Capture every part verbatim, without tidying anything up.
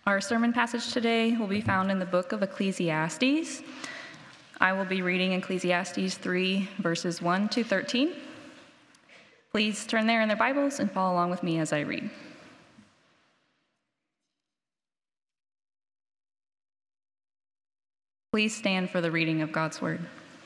Our sermon passage today will be found in the book of Ecclesiastes. I will be reading Ecclesiastes three, verses one to thirteen. Please turn there in their Bibles and follow along with me as I read. Please stand for the reading of God's word.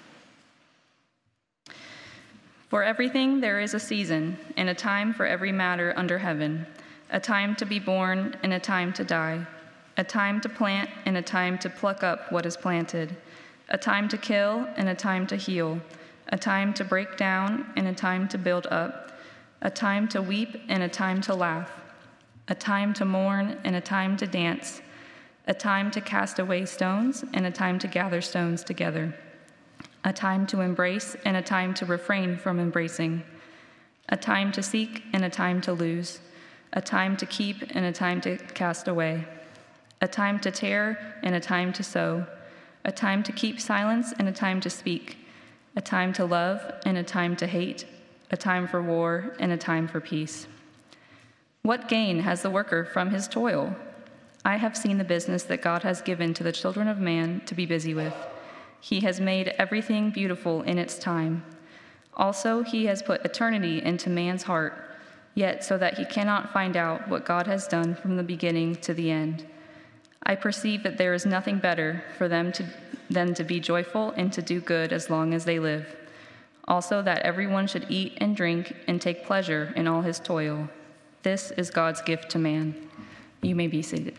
For everything there is a season, and a time for every matter under heaven, a time to be born and a time to die, a time to plant and a time to pluck up what is planted, a time to kill and a time to heal, a time to break down and a time to build up, a time to weep and a time to laugh, a time to mourn and a time to dance, a time to cast away stones and a time to gather stones together, a time to embrace and a time to refrain from embracing, a time to seek and a time to lose, a time to keep and a time to cast away, a time to tear and a time to sow, a time to keep silence and a time to speak, a time to love and a time to hate, a time for war and a time for peace. What gain has the worker from his toil? I have seen the business that God has given to the children of man to be busy with. He has made everything beautiful in its time. Also, he has put eternity into man's heart, yet so that he cannot find out what God has done from the beginning to the end. I perceive that there is nothing better for them to, than to be joyful and to do good as long as they live. Also, that everyone should eat and drink and take pleasure in all his toil. This is God's gift to man. You may be seated.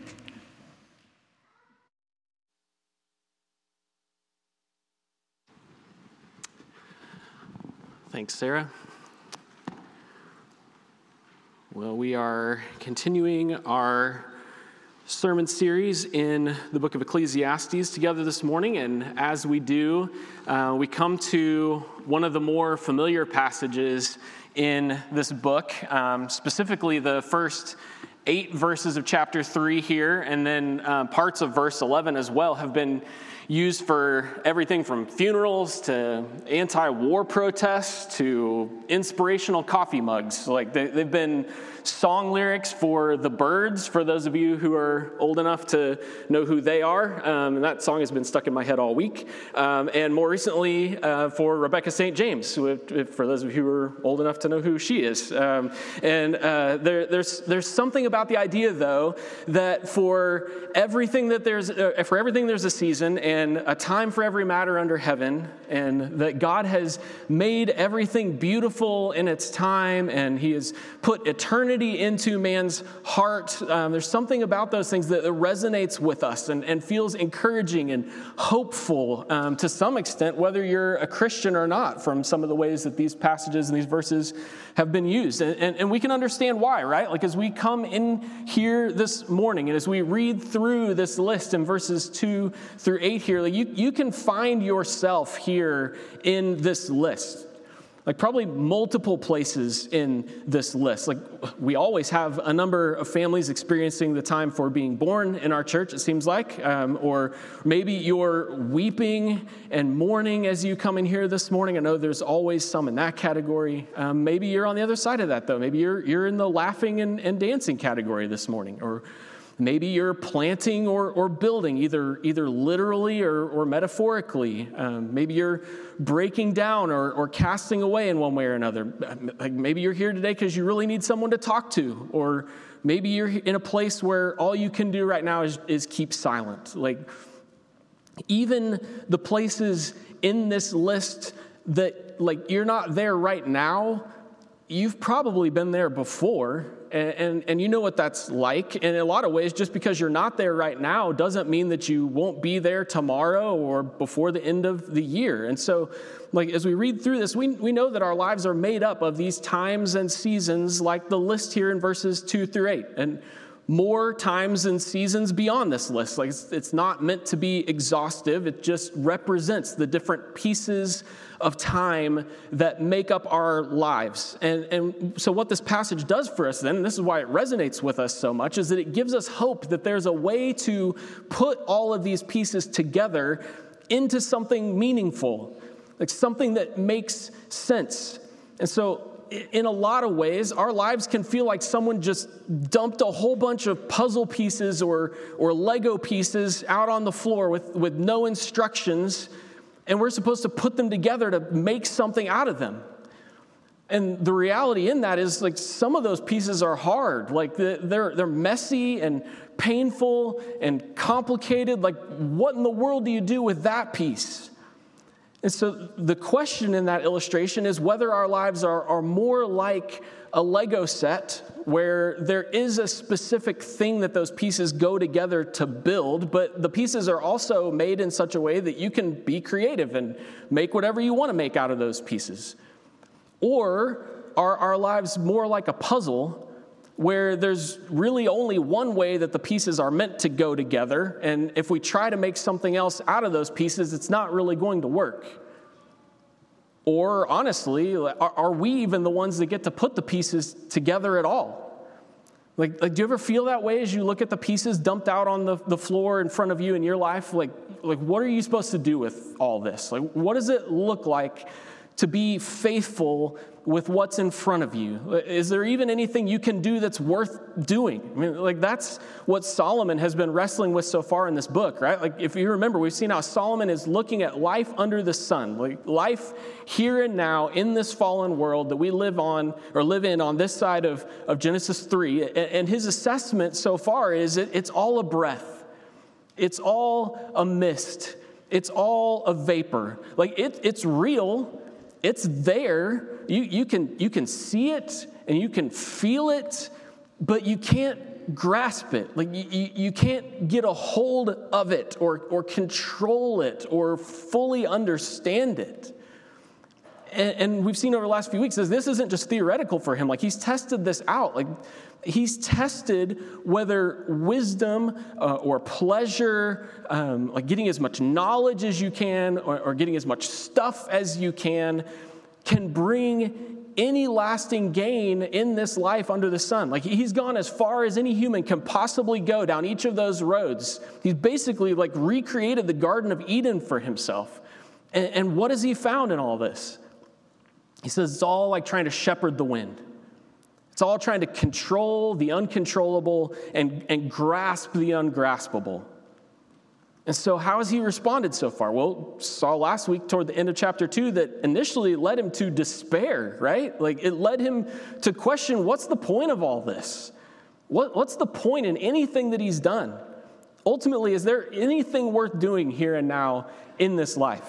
Thanks, Sarah. Well, we are continuing our sermon series in the book of Ecclesiastes together this morning, and as we do, uh, we come to one of the more familiar passages in this book, um, specifically the first eight verses of chapter three here, and then uh, parts of verse eleven as well have been used for everything from funerals to anti-war protests to inspirational coffee mugs. Like they, they've been song lyrics for the Byrds, for those of you who are old enough to know who they are. Um, and that song has been stuck in my head all week. Um, and more recently uh, for Rebecca Saint James, who, if, for those of you who are old enough to know who she is. Um, and uh, there, there's there's something about the idea, though, that for everything that there's uh, for everything there's a season and a time for every matter under heaven, and that God has made everything beautiful in its time, and He has put eternity into man's heart. Um, there's something about those things that resonates with us and, and feels encouraging and hopeful um, to some extent, whether you're a Christian or not, from some of the ways that these passages and these verses have been used. And, and, and we can understand why, right? Like as we come in here this morning and as we read through this list in verses two through eight here, like you, you can find yourself here in this list. Like probably multiple places in this list. Like we always have a number of families experiencing the time for being born in our church, it seems like. Um, or maybe you're weeping and mourning as you come in here this morning. I know there's always some in that category. Um, maybe you're on the other side of that, though. Maybe you're you're in the laughing and, and dancing category this morning. Or maybe you're planting or, or building, either either literally or, or metaphorically. Um, maybe you're breaking down or, or casting away in one way or another. Like maybe you're here today because you really need someone to talk to. Or maybe you're in a place where all you can do right now is, is keep silent. Like even the places in this list that like you're not there right now, you've probably been there before, and, and, and you know what that's like. And in a lot of ways, just because you're not there right now doesn't mean that you won't be there tomorrow or before the end of the year. And so, like as we read through this, we, we know that our lives are made up of these times and seasons like the list here in verses two through eight. And more times and seasons beyond this list. Like it's, it's not meant to be exhaustive. It just represents the different pieces of time that make up our lives. And, and so what this passage does for us then, and this is why it resonates with us so much, is that it gives us hope that there's a way to put all of these pieces together into something meaningful, like something that makes sense. And so in a lot of ways, our lives can feel like someone just dumped a whole bunch of puzzle pieces or, or Lego pieces out on the floor with, with no instructions, and we're supposed to put them together to make something out of them. And the reality in that is, like, some of those pieces are hard. Like, they're they're messy and painful and complicated. Like, what in the world do you do with that piece? And so the question in that illustration is whether our lives are, are more like a Lego set where there is a specific thing that those pieces go together to build, but the pieces are also made in such a way that you can be creative and make whatever you want to make out of those pieces. Or are our lives more like a puzzle where there's really only one way that the pieces are meant to go together, and if we try to make something else out of those pieces, it's not really going to work? Or honestly, are, are we even the ones that get to put the pieces together at all? Like, like do you ever feel that way as you look at the pieces dumped out on the, the floor in front of you in your life? Like, like, what are you supposed to do with all this? Like, what does it look like to be faithful with what's in front of you? Is there even anything you can do that's worth doing? I mean, like, that's what Solomon has been wrestling with so far in this book, right? Like, if you remember, we've seen how Solomon is looking at life under the sun, like life here and now in this fallen world that we live on or live in on this side of, of Genesis three. And his assessment so far is it, it's all a breath. It's all a mist. It's all a vapor. Like, it, it's real. It's there. You, you can you can see it and you can feel it, but you can't grasp it. Like, you, you, you can't get a hold of it or, or control it or fully understand it. And, and we've seen over the last few weeks that this isn't just theoretical for him. Like, he's tested this out. Like, he's tested whether wisdom uh, or pleasure, um, like getting as much knowledge as you can or, or getting as much stuff as you can, can bring any lasting gain in this life under the sun. Like, he's gone as far as any human can possibly go down each of those roads. He's basically like recreated the Garden of Eden for himself. And, and what has he found in all this? He says it's all like trying to shepherd the wind. It's all trying to control the uncontrollable and, and grasp the ungraspable. And so how has he responded so far? Well, saw last week toward the end of chapter two that initially led him to despair, right? Like, it led him to question, what's the point of all this? What, what's the point in anything that he's done? Ultimately, is there anything worth doing here and now in this life?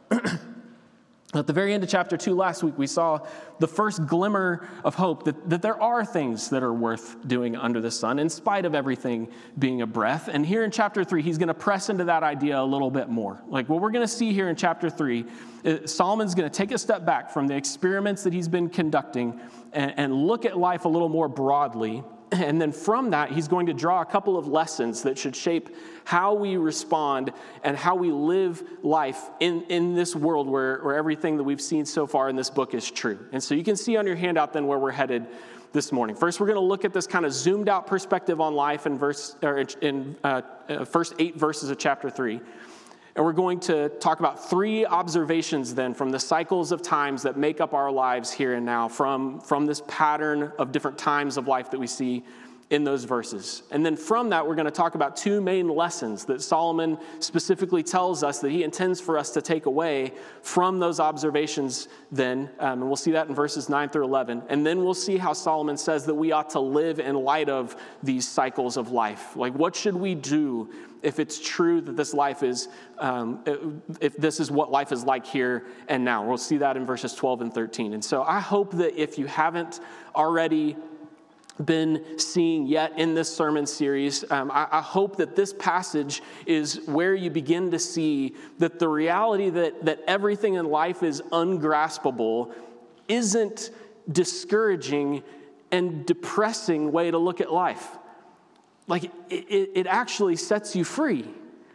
At the very end of chapter two last week, we saw the first glimmer of hope that, that there are things that are worth doing under the sun, in spite of everything being a breath. And here in chapter three, he's going to press into that idea a little bit more. Like, what we're going to see here in chapter three, is Solomon's going to take a step back from the experiments that he's been conducting and, and look at life a little more broadly. And then from that, he's going to draw a couple of lessons that should shape how we respond and how we live life in, in this world where, where everything that we've seen so far in this book is true. And so you can see on your handout then where we're headed this morning. First, we're going to look at this kind of zoomed out perspective on life in verse or in uh, uh, first eight verses of chapter three. And we're going to talk about three observations then from the cycles of times that make up our lives here and now, from, from this pattern of different times of life that we see in those verses. And then from that, we're going to talk about two main lessons that Solomon specifically tells us that he intends for us to take away from those observations then. Um, and we'll see that in verses nine through eleven. And then we'll see how Solomon says that we ought to live in light of these cycles of life. Like, what should we do if it's true that this life is, um, if this is what life is like here and now? We'll see that in verses twelve and thirteen. And so I hope that if you haven't already been seeing yet in this sermon series, um, I, I hope that this passage is where you begin to see that the reality that, that everything in life is ungraspable isn't discouraging and depressing way to look at life. Like, it, it actually sets you free.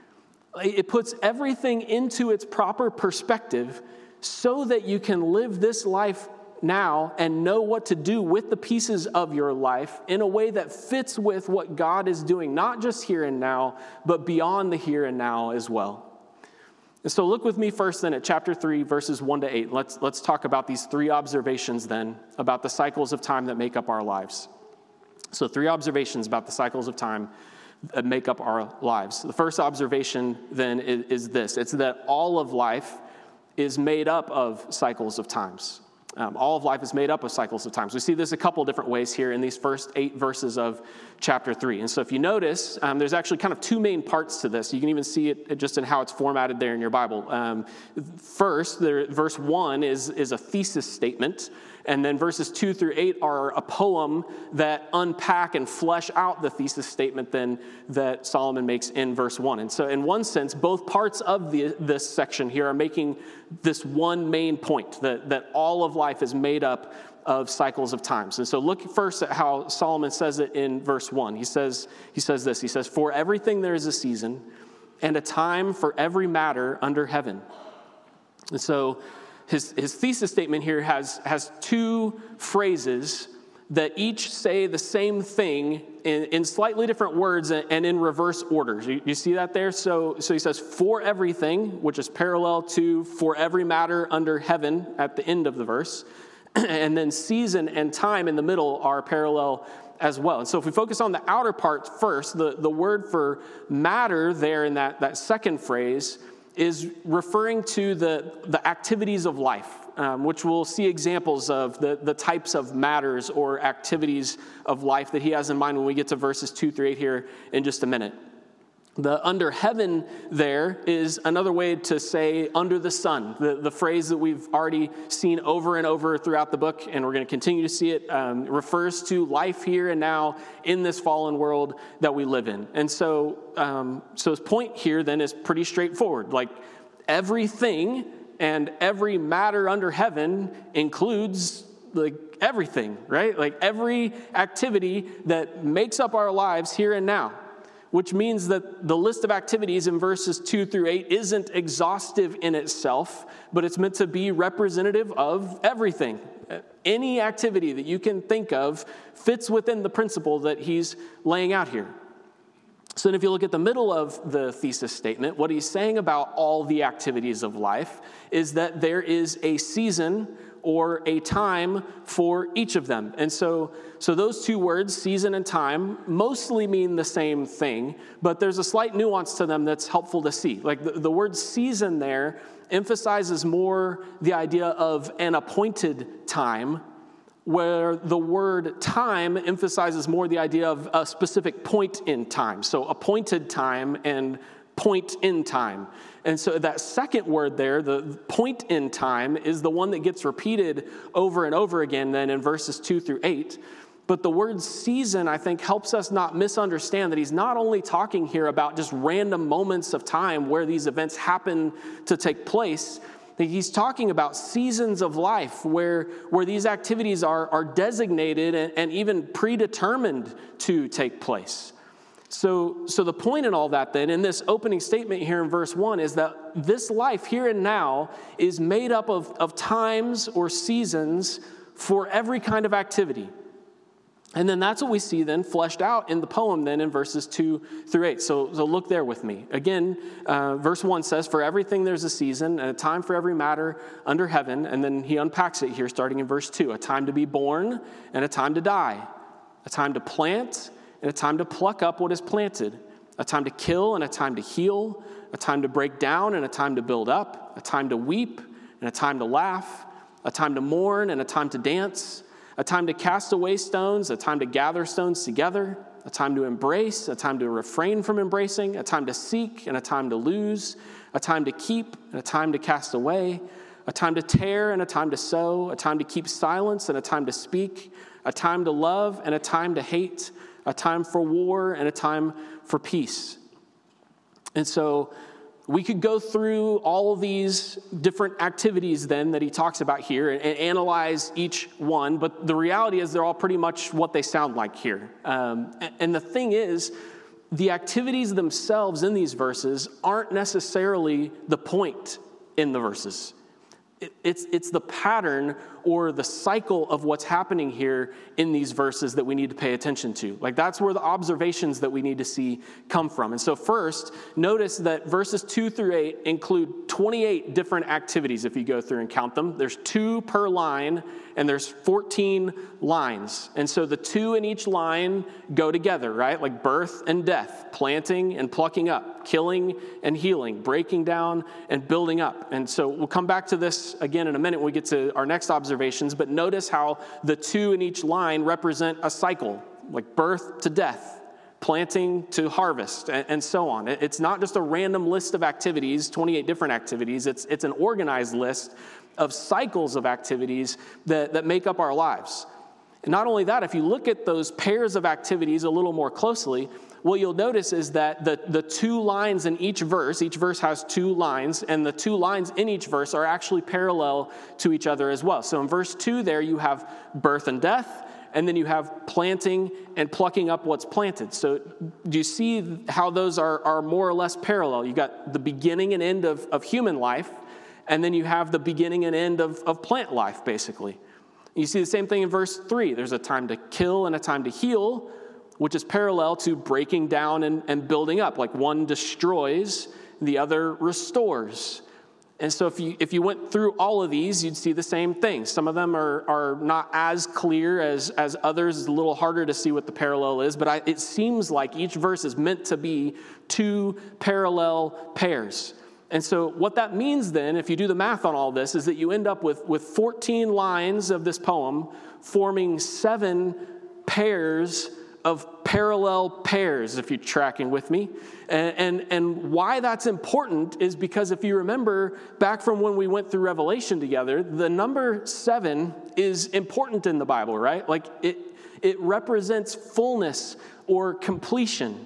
It puts everything into its proper perspective so that you can live this life now and know what to do with the pieces of your life in a way that fits with what God is doing, not just here and now, but beyond the here and now as well. And so look with me first then at chapter three, verses one to eight. Let's, let's talk about these three observations then about the cycles of time that make up our lives. So three observations about the cycles of time that make up our lives. The first observation then is, is this. It's that all of life is made up of cycles of times. Um, all of life is made up of cycles of times. We see this a couple different ways here in these first eight verses of chapter three. And so if you notice, um, there's actually kind of two main parts to this. You can even see it just in how it's formatted there in your Bible. Um, first, there, verse one is, is a thesis statement. And then verses two through eight are a poem that unpack and flesh out the thesis statement then that Solomon makes in verse one. And so in one sense, both parts of the, this section here are making this one main point, that, that all of life is made up of cycles of times. And so look first at how Solomon says it in verse one. He says, he says this, he says, "For everything there is a season and a time for every matter under heaven." And so His, his thesis statement here has, has two phrases that each say the same thing in, in slightly different words and, and in reverse orders. You, you see that there? So, so he says, "for everything," which is parallel to "for every matter under heaven" at the end of the verse. And then "season" and "time" in the middle are parallel as well. And so if we focus on the outer part first, the, the word for matter there in that, that second phrase is referring to the, the activities of life, um, which we'll see examples of the, the types of matters or activities of life that he has in mind when we get to verses two through eight here in just a minute. The under heaven there is another way to say under the sun, the, the phrase that we've already seen over and over throughout the book, and we're going to continue to see it, um, refers to life here and now in this fallen world that we live in. And so, um, so his point here then is pretty straightforward. Like everything and every matter under heaven includes like everything, right? Like every activity that makes up our lives here and now. Which means that the list of activities in verses two through eight isn't exhaustive in itself, but it's meant to be representative of everything. Any activity that you can think of fits within the principle that he's laying out here. So then if you look at the middle of the thesis statement, what he's saying about all the activities of life is that there is a season or a time for each of them. And so, so those two words, season and time, mostly mean the same thing, but there's a slight nuance to them that's helpful to see. Like the, the word season there emphasizes more the idea of an appointed time, where the word time emphasizes more the idea of a specific point in time. So appointed time and point in time. And so that second word there, the point in time, is the one that gets repeated over and over again then in verses two through eight. But the word season, I think, helps us not misunderstand that he's not only talking here about just random moments of time where these events happen to take place. He's talking about seasons of life where, where these activities are, are designated and, and even predetermined to take place. So, so the point in all that then, in this opening statement here in verse one, is that this life here and now is made up of, of times or seasons for every kind of activity. And then that's what we see then fleshed out in the poem then in verses two through eight. So, so look there with me. Again, uh, verse one says, "For everything there's a season and a time for every matter under heaven." And then he unpacks it here starting in verse two. "A time to be born and a time to die. A time to plant and a time to pluck up what is planted. A time to kill and a time to heal. A time to break down and a time to build up. A time to weep and a time to laugh. A time to mourn and a time to dance. A time to cast away stones, a time to gather stones together, a time to embrace, a time to refrain from embracing, a time to seek and a time to lose, a time to keep and a time to cast away, a time to tear and a time to sow, a time to keep silence and a time to speak, a time to love and a time to hate, a time for war and a time for peace." And so we could go through all of these different activities then that he talks about here and, and analyze each one, but the reality is they're all pretty much what they sound like here. Um, and, and the thing is, the activities themselves in these verses aren't necessarily the point in the verses. It's, it's the pattern or the cycle of what's happening here in these verses that we need to pay attention to. Like, that's where the observations that we need to see come from. And so first, notice that verses two through eight include twenty-eight different activities if you go through and count them. There's two per line, and there's fourteen lines. And so the two in each line go together, right? Like birth and death, planting and plucking up, killing and healing, breaking down and building up. And so we'll come back to this again in a minute when we get to our next observations, but notice how the two in each line represent a cycle, like birth to death, planting to harvest, and, and so on. It's not just a random list of activities, twenty-eight different activities. It's, it's an organized list of cycles of activities that, that make up our lives. And not only that, if you look at those pairs of activities a little more closely, what you'll notice is that the, the two lines in each verse, each verse has two lines, and the two lines in each verse are actually parallel to each other as well. So in verse two there, you have birth and death, and then you have planting and plucking up what's planted. So do you see how those are, are more or less parallel? You got the beginning and end of, of human life, and then you have the beginning and end of, of plant life, basically. You see the same thing in verse three. There's a time to kill and a time to heal, which is parallel to breaking down and, and building up. Like one destroys, the other restores. And so if you if you went through all of these, you'd see the same thing. Some of them are, are not as clear as, as others. It's a little harder to see what the parallel is, but I, it seems like each verse is meant to be two parallel pairs. And so what that means then, if you do the math on all this, is that you end up with, with fourteen lines of this poem forming seven pairs of parallel pairs, if you're tracking with me. And, and, and why that's important is because if you remember back from when we went through Revelation together, the number seven is important in the Bible, right? Like it, it represents fullness or completion.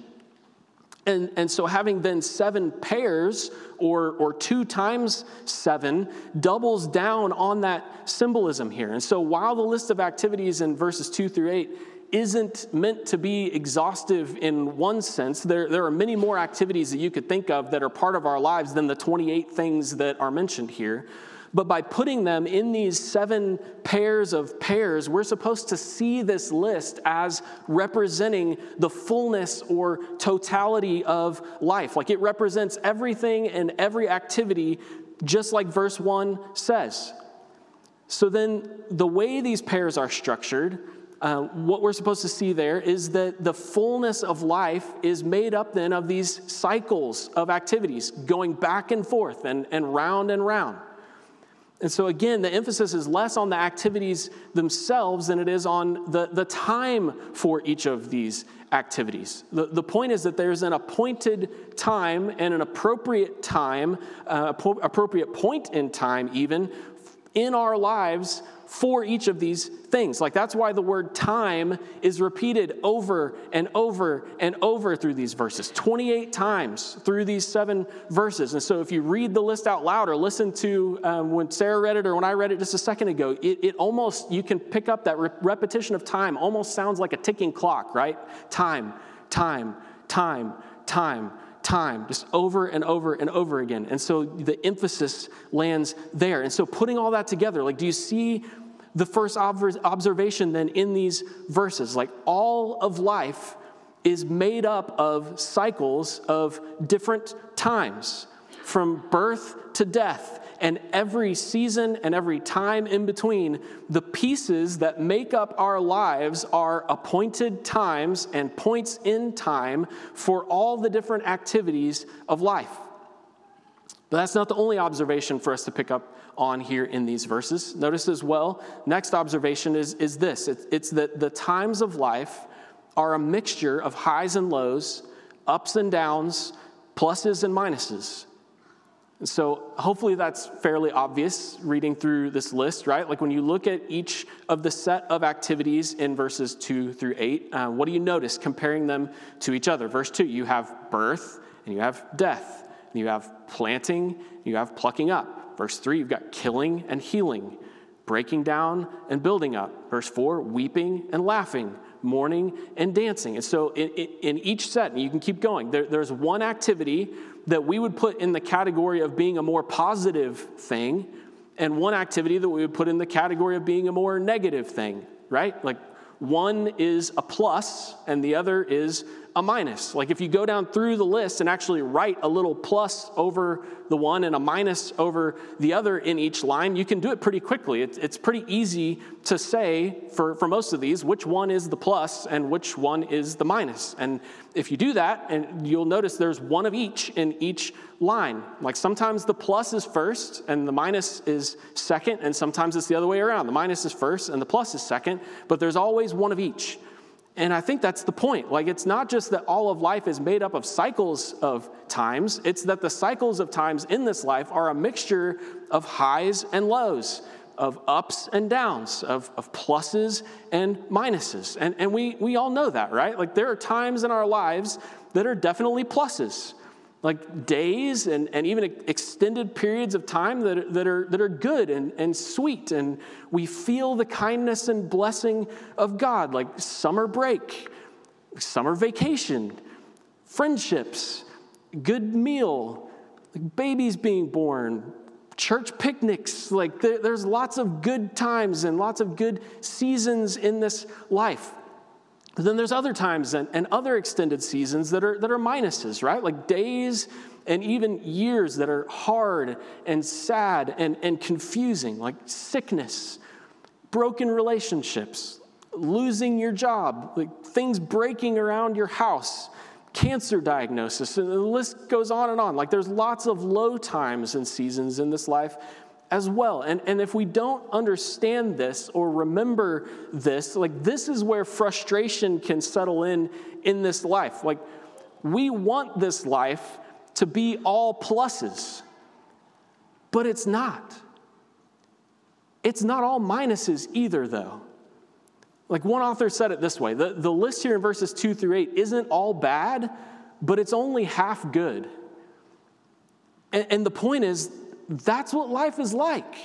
And, and so having then seven pairs or, or two times seven doubles down on that symbolism here. And so while the list of activities in verses two through eight isn't meant to be exhaustive in one sense, there, there are many more activities that you could think of that are part of our lives than the twenty-eight things that are mentioned here. But by putting them in these seven pairs of pairs, we're supposed to see this list as representing the fullness or totality of life. Like it represents everything and every activity, just like verse one says. So then the way these pairs are structured, uh, what we're supposed to see there is that the fullness of life is made up then of these cycles of activities going back and forth and, and round and round. And so again, the emphasis is less on the activities themselves than it is on the, the time for each of these activities. The, the point is that there's an appointed time and an appropriate time, uh, appropriate point in time even, in our lives for each of these things. Like that's why the word time is repeated over and over and over through these verses, twenty-eight times through these seven verses. And so if you read the list out loud or listen to um, when Sarah read it or when I read it just a second ago, it, it almost, you can pick up that re- repetition of time almost sounds like a ticking clock, right? Time, time, time, time. Time, just over and over and over again. And so the emphasis lands there. And so putting all that together, like, do you see the first observation then in these verses? Like all of life is made up of cycles of different times, from birth to death. And every season and every time in between, the pieces that make up our lives are appointed times and points in time for all the different activities of life. But that's not the only observation for us to pick up on here in these verses. Notice as well, next observation is, is this. It's, it's that the times of life are a mixture of highs and lows, ups and downs, pluses and minuses. So hopefully that's fairly obvious reading through this list, right? Like when you look at each of the set of activities in verses two through eight, uh, what do you notice comparing them to each other? Verse two, you have birth and you have death, and you have planting, and you have plucking up. Verse three, you've got killing and healing, breaking down and building up. Verse four, weeping and laughing, mourning and dancing. And so in, in each set, and you can keep going, there, there's one activity that we would put in the category of being a more positive thing, and one activity that we would put in the category of being a more negative thing, right? Like one is a plus and the other is a minus. Like if you go down through the list and actually write a little plus over the one and a minus over the other in each line, you can do it pretty quickly. It's, it's pretty easy to say for, for most of these which one is the plus and which one is the minus. And if you do that, and you'll notice there's one of each in each line. Like sometimes the plus is first and the minus is second, and sometimes it's the other way around. The minus is first and the plus is second, but there's always one of each. And I think that's the point. Like, it's not just that all of life is made up of cycles of times. It's that the cycles of times in this life are a mixture of highs and lows, of ups and downs, of, of pluses and minuses. And, and we, we all know that, right? Like, there are times in our lives that are definitely pluses. Like days and, and even extended periods of time that, that are that are good and, and sweet, and we feel the kindness and blessing of God, like summer break, summer vacation, friendships, good meal, like babies being born, church picnics. Like there, there's lots of good times and lots of good seasons in this life. But then there's other times and, and other extended seasons that are that are minuses, right? Like days and even years that are hard and sad and, and confusing, like sickness, broken relationships, losing your job, like things breaking around your house, cancer diagnosis, and the list goes on and on. Like there's lots of low times and seasons in this life as well. And, and if we don't understand this or remember this, like this is where frustration can settle in in this life. Like we want this life to be all pluses, but it's not. It's not all minuses either, though. Like one author said it this way, the, the list here in verses two through eight isn't all bad, but it's only half good. And, and the point is, that's what life is like.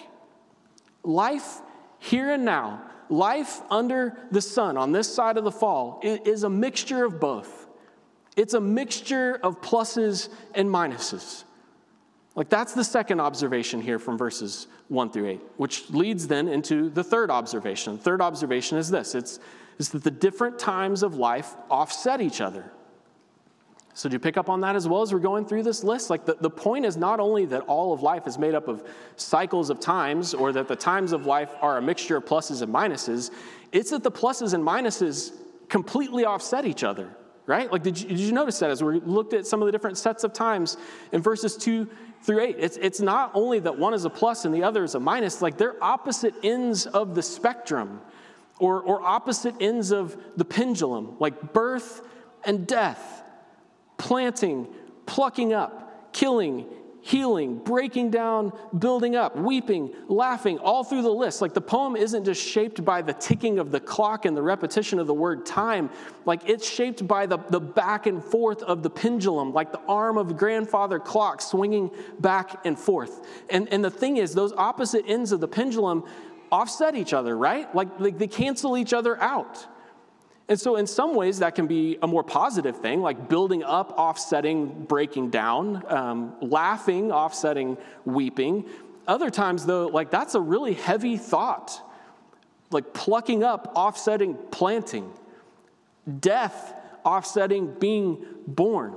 Life here and now, life under the sun on this side of the fall is a mixture of both. It's a mixture of pluses and minuses. Like that's the second observation here from verses one through eight, which leads then into the third observation. The third observation is this. It's, it's that the different times of life offset each other. So do you pick up on that as well as we're going through this list? Like the, the point is not only that all of life is made up of cycles of times, or that the times of life are a mixture of pluses and minuses, it's that the pluses and minuses completely offset each other, right? Like did you, did you notice that as we looked at some of the different sets of times in verses two through eight? It's, it's not only that one is a plus and the other is a minus, like they're opposite ends of the spectrum, or, or opposite ends of the pendulum, like birth and death. Planting, plucking up, killing, healing, breaking down, building up, weeping, laughing, all through the list. Like the poem isn't just shaped by the ticking of the clock and the repetition of the word time. Like it's shaped by the, the back and forth of the pendulum, like the arm of the grandfather clock swinging back and forth. And, and the thing is, those opposite ends of the pendulum offset each other, right? Like, like they cancel each other out. And so in some ways that can be a more positive thing, like building up, offsetting, breaking down, um, laughing, offsetting, weeping. Other times though, like that's a really heavy thought, like plucking up, offsetting, planting, death, offsetting, being born.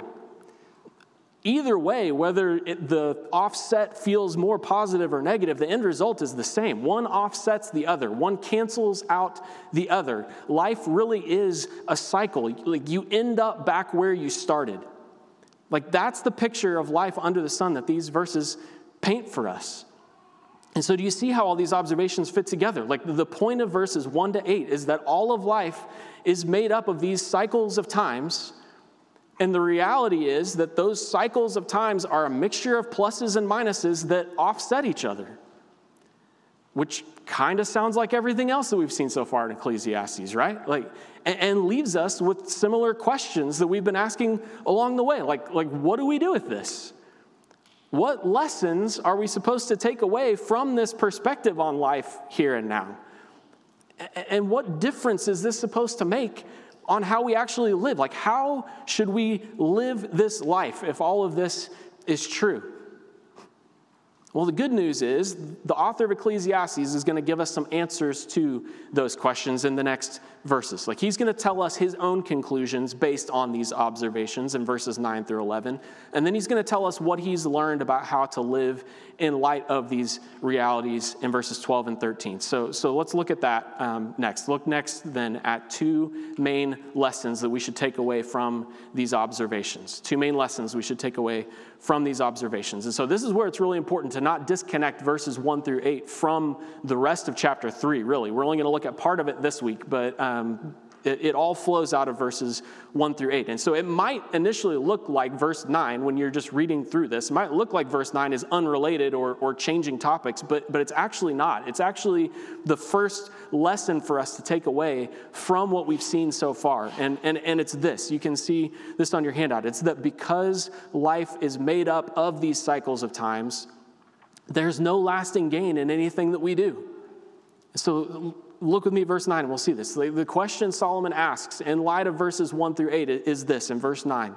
Either way, whether it, the offset feels more positive or negative, the end result is the same. One offsets the other. One cancels out the other. Life really is a cycle. Like you end up back where you started. Like that's the picture of life under the sun that these verses paint for us. And so do you see how all these observations fit together? Like the point of verses one to eight is that all of life is made up of these cycles of times. And the reality is that those cycles of times are a mixture of pluses and minuses that offset each other, which kind of sounds like everything else that we've seen so far in Ecclesiastes, right? Like, and, and leaves us with similar questions that we've been asking along the way. Like, like, what do we do with this? What lessons are we supposed to take away from this perspective on life here and now? And what difference is this supposed to make on how we actually live? Like, how should we live this life if all of this is true? Well, the good news is the author of Ecclesiastes is going to give us some answers to those questions in the next verses. Like he's going to tell us his own conclusions based on these observations in verses nine through eleven. And then he's going to tell us what he's learned about how to live in light of these realities in verses twelve and thirteen. So, so let's look at that um, next. Look next then at two main lessons that we should take away from these observations. Two main lessons we should take away from these observations. And so this is where it's really important to not disconnect verses one through eight from the rest of chapter three, really. We're only going to look at part of it this week, but um, it, it all flows out of verses one through eight. And so it might initially look like verse nine when you're just reading through this. It might look like verse nine is unrelated or, or changing topics, but, but it's actually not. It's actually the first lesson for us to take away from what we've seen so far. And, and, and it's this. You can see this on your handout. It's that because life is made up of these cycles of times, there's no lasting gain in anything that we do. So look with me at verse nine, and we'll see this. The question Solomon asks in light of verses one through eight is this in verse nine.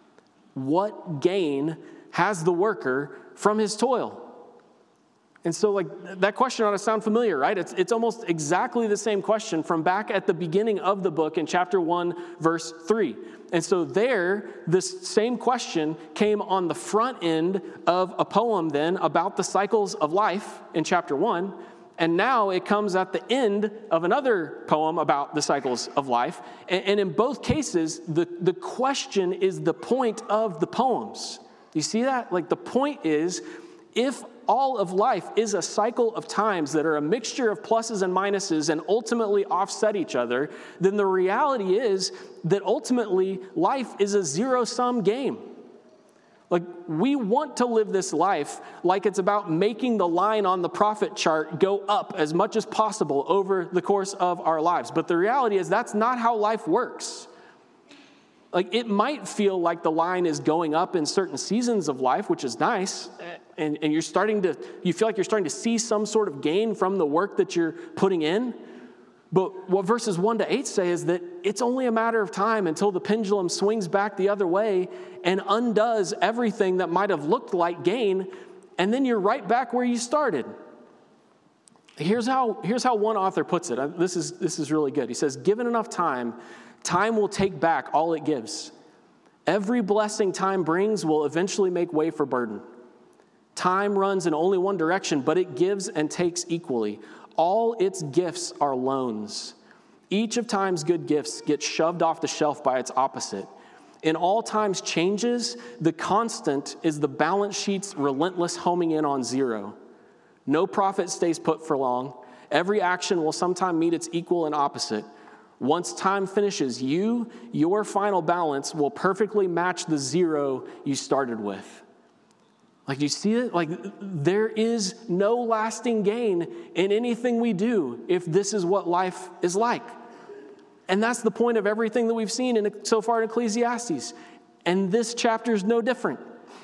What gain has the worker from his toil? And so like that question ought to sound familiar, right? It's, it's almost exactly the same question from back at the beginning of the book in chapter one, verse three. And so there, this same question came on the front end of a poem then about the cycles of life in chapter one. And now it comes at the end of another poem about the cycles of life. And, and in both cases, the, the question is the point of the poems. You see that? Like the point is, if all of life is a cycle of times that are a mixture of pluses and minuses and ultimately offset each other, then the reality is that ultimately life is a zero-sum game. Like, we want to live this life like it's about making the line on the profit chart go up as much as possible over the course of our lives. But the reality is that's not how life works. Like, it might feel like the line is going up in certain seasons of life, which is nice, and, and you're starting to, you feel like you're starting to see some sort of gain from the work that you're putting in. But what verses one to eight say is that it's only a matter of time until the pendulum swings back the other way and undoes everything that might have looked like gain, and then you're right back where you started. Here's how, here's how one author puts it. This is, this is really good. He says, given enough time, time will take back all it gives. Every blessing time brings will eventually make way for burden. Time runs in only one direction, but it gives and takes equally. All its gifts are loans. Each of time's good gifts gets shoved off the shelf by its opposite. In all time's changes, the constant is the balance sheet's relentless homing in on zero. No profit stays put for long. Every action will sometime meet its equal and opposite. Once time finishes, you, your final balance will perfectly match the zero you started with. Like, do you see it? Like, there is no lasting gain in anything we do if this is what life is like. And that's the point of everything that we've seen in, so far in Ecclesiastes. And this chapter is no different.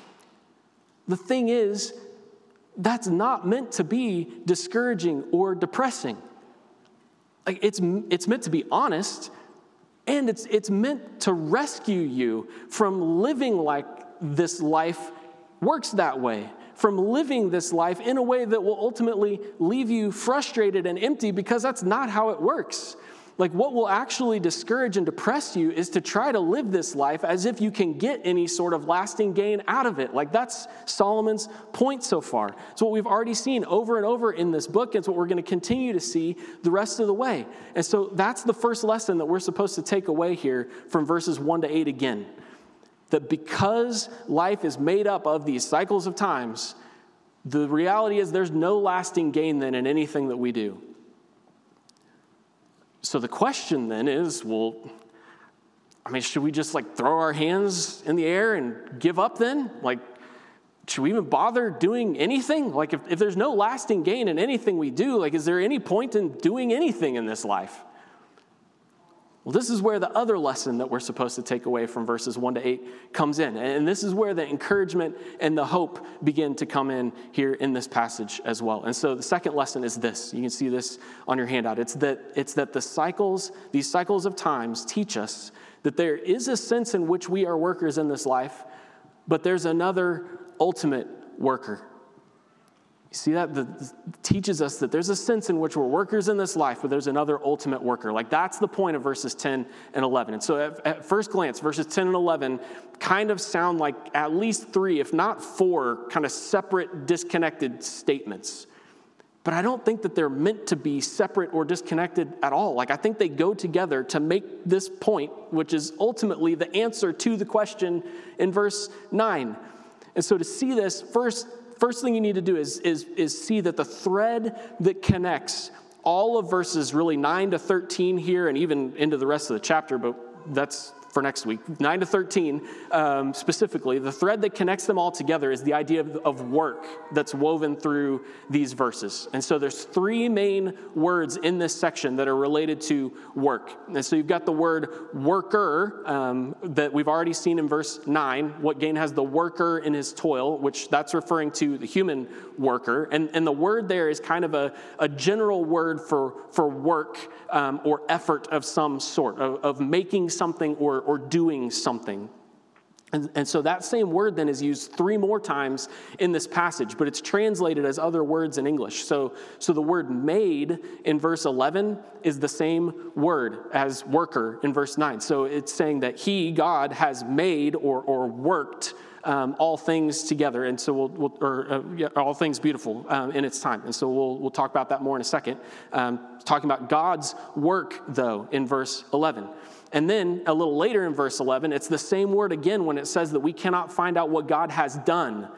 The thing is, that's not meant to be discouraging or depressing. Like, it's, it's meant to be honest, and it's, it's meant to rescue you from living like this life works that way, from living this life in a way that will ultimately leave you frustrated and empty, because that's not how it works. Like, what will actually discourage and depress you is to try to live this life as if you can get any sort of lasting gain out of it. Like, that's Solomon's point so far. It's what we've already seen over and over in this book. It's what we're going to continue to see the rest of the way. And so that's the first lesson that we're supposed to take away here from verses one to eight again. That because life is made up of these cycles of times, the reality is there's no lasting gain then in anything that we do. So the question then is, well, I mean, should we just like throw our hands in the air and give up then? Like, should we even bother doing anything? Like, if, if there's no lasting gain in anything we do, like, is there any point in doing anything in this life? Well, this is where the other lesson that we're supposed to take away from verses one to eight comes in. And this is where the encouragement and the hope begin to come in here in this passage as well. And so the second lesson is this. You can see this on your handout. It's that, it's that the cycles, these cycles of times teach us that there is a sense in which we are workers in this life, but there's another ultimate worker. You see that? The, the, teaches us that there's a sense in which we're workers in this life, but there's another ultimate worker. Like, that's the point of verses ten and eleven. And so at, at first glance, verses ten and eleven kind of sound like at least three, if not four, kind of separate, disconnected statements. But I don't think that they're meant to be separate or disconnected at all. Like, I think they go together to make this point, which is ultimately the answer to the question in verse nine. And so to see this, first, first thing you need to do is, is, is see that the thread that connects all of verses really nine to thirteen here and even into the rest of the chapter, but that's for next week, nine to thirteen um, specifically, the thread that connects them all together is the idea of, of work that's woven through these verses. And so there's three main words in this section that are related to work. And so you've got the word worker um, that we've already seen in verse nine. What gain has the worker in his toil, which that's referring to the human worker. And, and the word there is kind of a, a general word for, for work um, or effort of some sort, of, of making something or or doing something. And, and so that same word then is used three more times in this passage, but it's translated as other words in English. So, so the word made in verse eleven is the same word as worker in verse nine. So it's saying that he, God, has made or, or worked um, all things together. And so we'll, we'll or uh, yeah, all things beautiful um, in its time. And so we'll, we'll talk about that more in a second. Um, talking about God's work, though, in verse eleven. And then a little later in verse eleven, it's the same word again when it says that we cannot find out what God has done.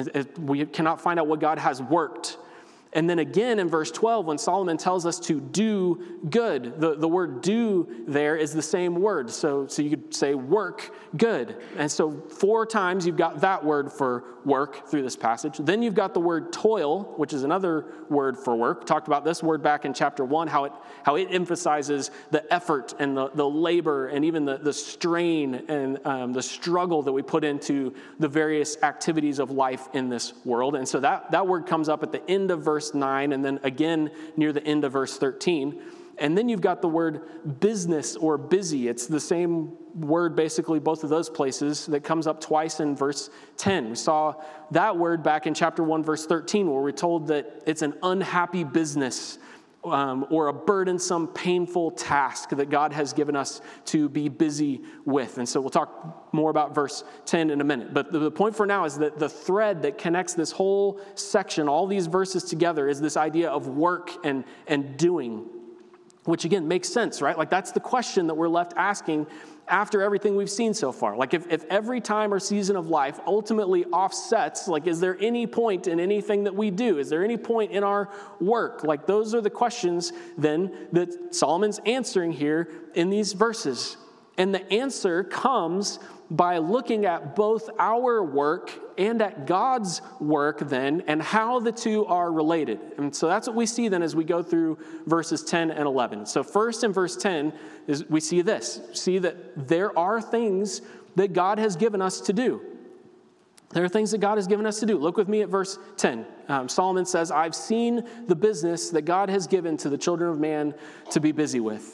We cannot find out what God has worked. And then again in verse twelve, when Solomon tells us to do good, the, the word do there is the same word. So, so you could say work good. And so four times you've got that word for work through this passage. Then you've got the word toil, which is another word for work. Talked about this word back in chapter one, how it how it emphasizes the effort and the, the labor and even the, the strain and um, the struggle that we put into the various activities of life in this world. And so that, that word comes up at the end of verse nine and then again near the end of verse thirteen. And then you've got the word business or busy. It's the same word, basically, both of those places, that comes up twice in verse ten. We saw that word back in chapter one, verse thirteen, where we're told that it's an unhappy business um, or a burdensome, painful task that God has given us to be busy with. And so we'll talk more about verse ten in a minute. But the, the point for now is that the thread that connects this whole section, all these verses together, is this idea of work and, and doing. Which, again, makes sense, right? Like, that's the question that we're left asking after everything we've seen so far. Like, if, if every time or season of life ultimately offsets, like, is there any point in anything that we do? Is there any point in our work? Like, those are the questions, then, that Solomon's answering here in these verses. And the answer comes by looking at both our work and at God's work then, and how the two are related. And so that's what we see then as we go through verses ten and eleven. So first in verse ten is we see this. See that there are things that God has given us to do. There are things that God has given us to do. Look with me at verse ten. Um, Solomon says, I've seen the business that God has given to the children of man to be busy with.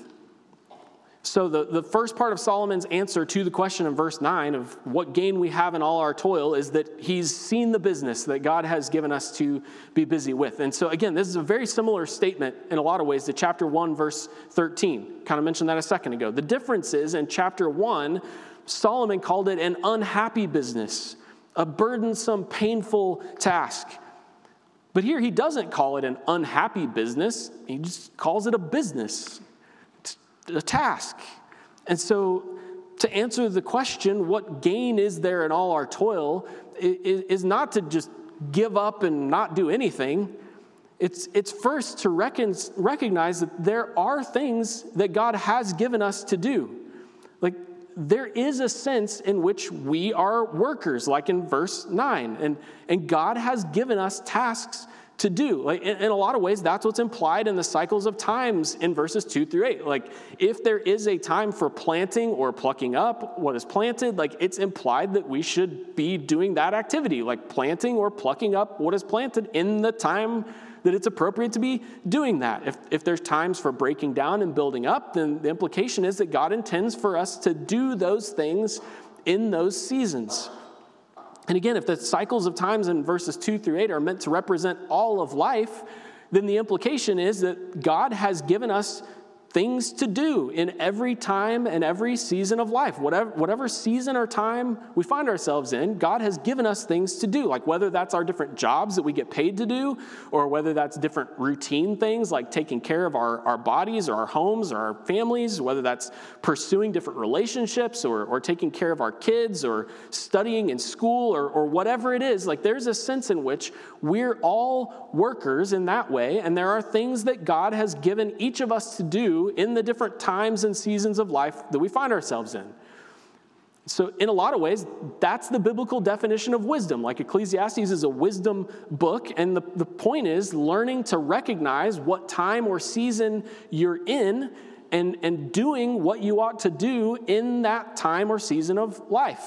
So the, the first part of Solomon's answer to the question in verse nine of what gain we have in all our toil is that he's seen the business that God has given us to be busy with. And so again, this is a very similar statement in a lot of ways to chapter one, verse thirteen. Kind of mentioned that a second ago. The difference is in chapter one, Solomon called it an unhappy business, a burdensome, painful task. But here he doesn't call it an unhappy business. He just calls it a business. A task. And so to answer the question, what gain is there in all our toil, is not to just give up and not do anything. It's, it's first to reckon, recognize that there are things that God has given us to do. Like, there is a sense in which we are workers, like in verse nine, and, and God has given us tasks to do. Like, in, in a lot of ways, that's what's implied in the cycles of times in verses two through eight. Like, if there is a time for planting or plucking up what is planted, like, it's implied that we should be doing that activity, like planting or plucking up what is planted in the time that it's appropriate to be doing that. If, if there's times for breaking down and building up, then the implication is that God intends for us to do those things in those seasons. And again, if the cycles of times in verses two through eight are meant to represent all of life, then the implication is that God has given us things to do in every time and every season of life. Whatever, whatever season or time we find ourselves in, God has given us things to do, like whether that's our different jobs that we get paid to do, or whether that's different routine things like taking care of our, our bodies or our homes or our families, whether that's pursuing different relationships or, or taking care of our kids or studying in school or, or whatever it is. Like there's a sense in which we're all workers in that way, and there are things that God has given each of us to do in the different times and seasons of life that we find ourselves in. So in a lot of ways, that's the biblical definition of wisdom. Like Ecclesiastes is a wisdom book, and the, the point is learning to recognize what time or season you're in and, and doing what you ought to do in that time or season of life.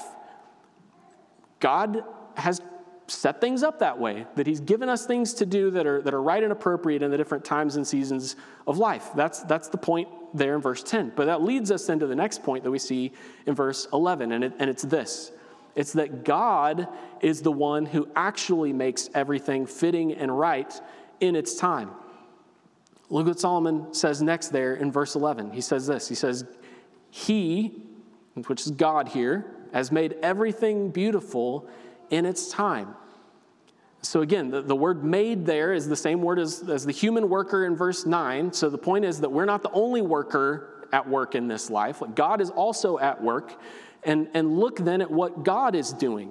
God has set things up that way, that he's given us things to do that are that are right and appropriate in the different times and seasons of life. That's that's the point there in verse ten. But that leads us into the next point that we see in verse eleven, and, it, and it's this. It's that God is the one who actually makes everything fitting and right in its time. Look what Solomon says next there in verse eleven. He says this. He says, he, which is God here, has made everything beautiful in its time. So again, the, the word made there is the same word as, as the human worker in verse nine. So the point is that we're not the only worker at work in this life. God is also at work. And, and look then at what God is doing.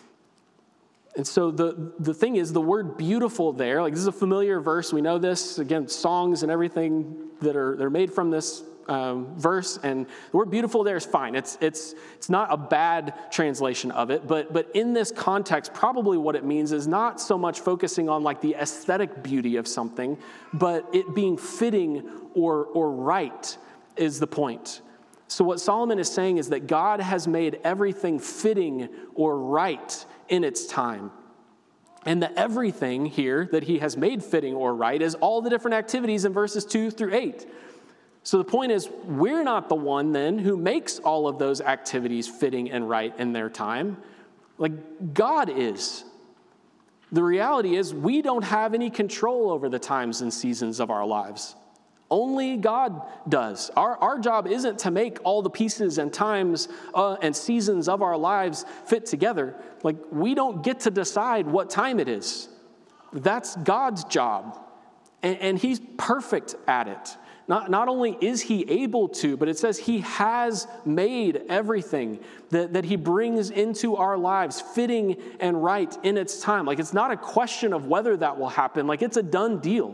And so the, the thing is, the word beautiful there, like this is a familiar verse. We know this, again, songs and everything that are they're made from this Um, verse, and the word beautiful there is fine. It's it's it's not a bad translation of it, but but in this context, probably what it means is not so much focusing on like the aesthetic beauty of something, but it being fitting or or right is the point. So what Solomon is saying is that God has made everything fitting or right in its time. And the everything here that he has made fitting or right is all the different activities in verses two through eight. So the point is, we're not the one then who makes all of those activities fitting and right in their time. Like, God is. The reality is, we don't have any control over the times and seasons of our lives. Only God does. Our, our job isn't to make all the pieces and times uh, and seasons of our lives fit together. Like, we don't get to decide what time it is. That's God's job. And, and he's perfect at it. Not, not only is he able to, but it says he has made everything that, that he brings into our lives fitting and right in its time. Like, it's not a question of whether that will happen. Like, it's a done deal.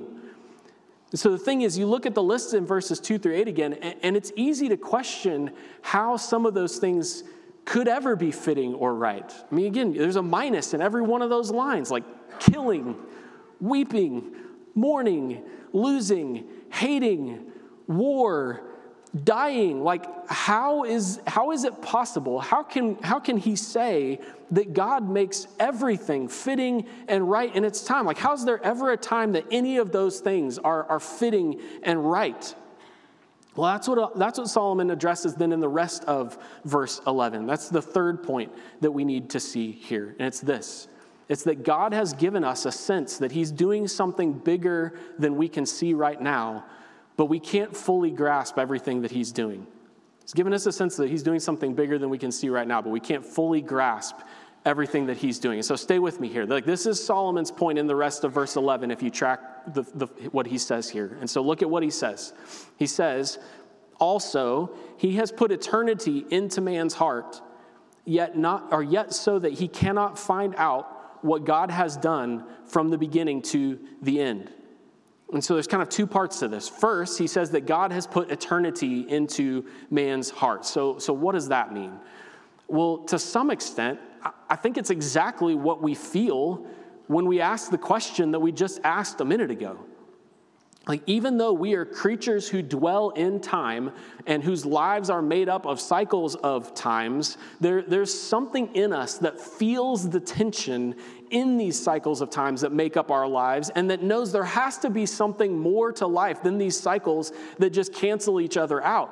So the thing is, you look at the list in verses two through eight again, and, and it's easy to question how some of those things could ever be fitting or right. I mean, again, there's a minus in every one of those lines, like killing, weeping, mourning, losing, hating, war, dying. Like, how is how is it possible? How can how can he say that God makes everything fitting and right in its time? Like, how's there ever a time that any of those things are, are fitting and right? Well, that's what that's what Solomon addresses then in the rest of verse eleven. That's the third point that we need to see here, and it's this. It's that God has given us a sense that he's doing something bigger than we can see right now, but we can't fully grasp everything that he's doing. He's given us a sense that he's doing something bigger than we can see right now, but we can't fully grasp everything that he's doing. And so stay with me here. Like, this is Solomon's point in the rest of verse eleven if you track the, the, what he says here. And so look at what he says. He says, also, he has put eternity into man's heart, yet not, or yet so that he cannot find out what God has done from the beginning to the end. And so there's kind of two parts to this. First, he says that God has put eternity into man's heart. So, so what does that mean? Well, to some extent, I think it's exactly what we feel when we ask the question that we just asked a minute ago. Like, even though we are creatures who dwell in time and whose lives are made up of cycles of times, there, there's something in us that feels the tension in these cycles of times that make up our lives, and that knows there has to be something more to life than these cycles that just cancel each other out.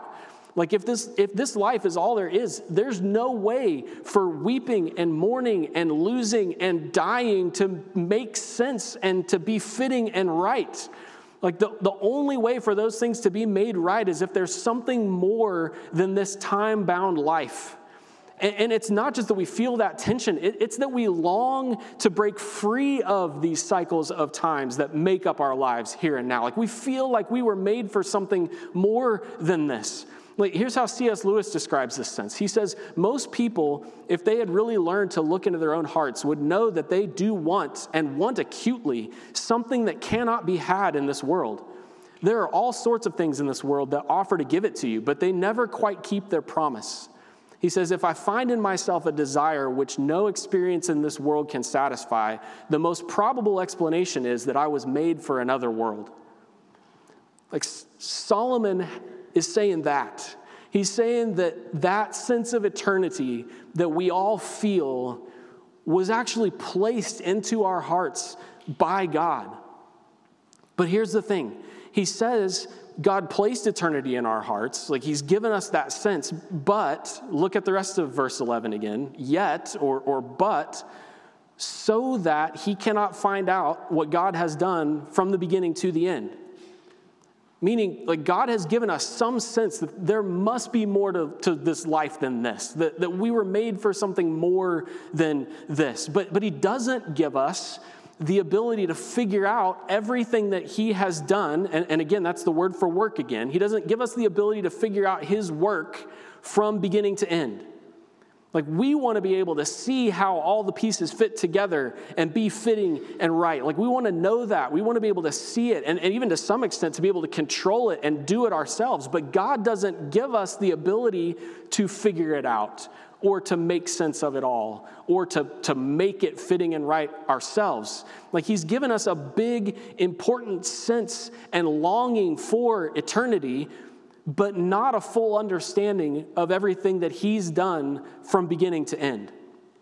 Like if this if this life is all there is, there's no way for weeping and mourning and losing and dying to make sense and to be fitting and right. Like the, the only way for those things to be made right is if there's something more than this time-bound life. And, and it's not just that we feel that tension, it, it's that we long to break free of these cycles of times that make up our lives here and now. Like we feel like we were made for something more than this. Like, here's how C S Lewis describes this sense. He says, most people, if they had really learned to look into their own hearts, would know that they do want, and want acutely, something that cannot be had in this world. There are all sorts of things in this world that offer to give it to you, but they never quite keep their promise. He says, if I find in myself a desire which no experience in this world can satisfy, the most probable explanation is that I was made for another world. Like Solomon is saying that. He's saying that that sense of eternity that we all feel was actually placed into our hearts by God. But here's the thing. He says God placed eternity in our hearts. Like he's given us that sense. But look at the rest of verse eleven again. Yet, or, or but, so that he cannot find out what God has done from the beginning to the end. Meaning, like God has given us some sense that there must be more to, to this life than this, that, that we were made for something more than this. But, but he doesn't give us the ability to figure out everything that he has done. And, and again, that's the word for work again. He doesn't give us the ability to figure out his work from beginning to end. Like we want to be able to see how all the pieces fit together and be fitting and right. Like we want to know that. We want to be able to see it and, and even to some extent to be able to control it and do it ourselves. But God doesn't give us the ability to figure it out or to make sense of it all or to, to make it fitting and right ourselves. Like he's given us a big, important sense and longing for eternity, but not a full understanding of everything that he's done from beginning to end.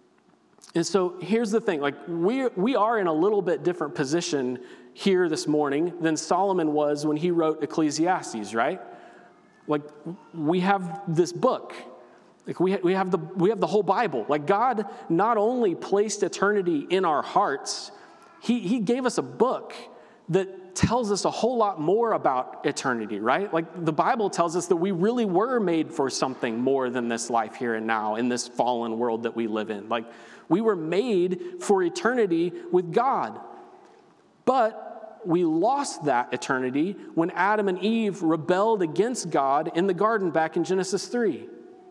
And so here's the thing, like we we are in a little bit different position here this morning than Solomon was when he wrote Ecclesiastes, right? Like we have this book. Like we we have the we have the whole Bible. Like God not only placed eternity in our hearts, he he gave us a book that tells us a whole lot more about eternity, right? Like the Bible tells us that we really were made for something more than this life here and now in this fallen world that we live in. Like we were made for eternity with God. But we lost that eternity when Adam and Eve rebelled against God in the garden back in Genesis three.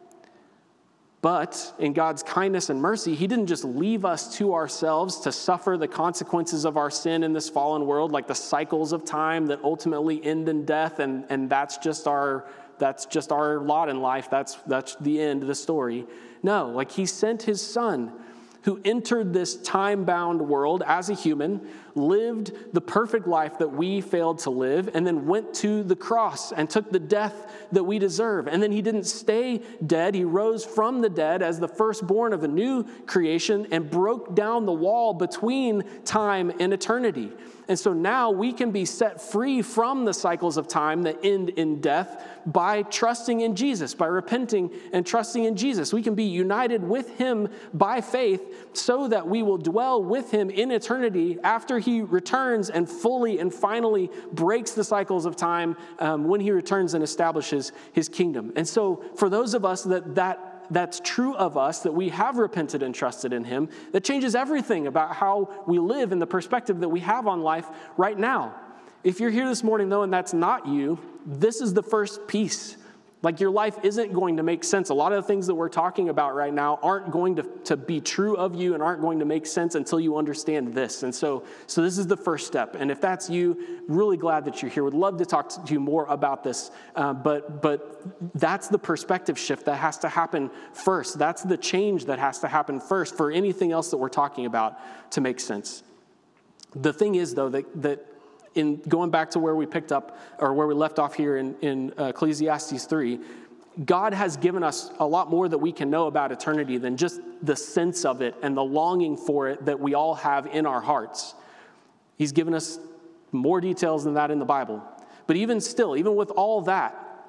But in God's kindness and mercy, he didn't just leave us to ourselves to suffer the consequences of our sin in this fallen world, like the cycles of time that ultimately end in death, and, and that's just our that's just our lot in life. That's that's the end of the story. No, like he sent his son, who entered this time-bound world as a human, lived the perfect life that we failed to live, and then went to the cross and took the death that we deserve. And then he didn't stay dead. He rose from the dead as the firstborn of a new creation and broke down the wall between time and eternity. And so now we can be set free from the cycles of time that end in death by trusting in Jesus, by repenting and trusting in Jesus. We can be united with him by faith so that we will dwell with him in eternity after he returns and fully and finally breaks the cycles of time um, when he returns and establishes his kingdom. And so for those of us that that that's true of us, that we have repented and trusted in him, that changes everything about how we live and the perspective that we have on life right now. If you're here this morning, though, and that's not you, this is the first piece. Like your life isn't going to make sense. A lot of the things that we're talking about right now aren't going to, to be true of you and aren't going to make sense until you understand this. And so, so this is the first step. And if that's you, really glad that you're here. Would love to talk to you more about this. Uh, but, but that's the perspective shift that has to happen first. That's the change that has to happen first for anything else that we're talking about to make sense. The thing is, though, that that in going back to where we picked up or where we left off here in, in uh, Ecclesiastes three, God has given us a lot more that we can know about eternity than just the sense of it and the longing for it that we all have in our hearts. He's given us more details than that in the Bible. But even still, even with all that,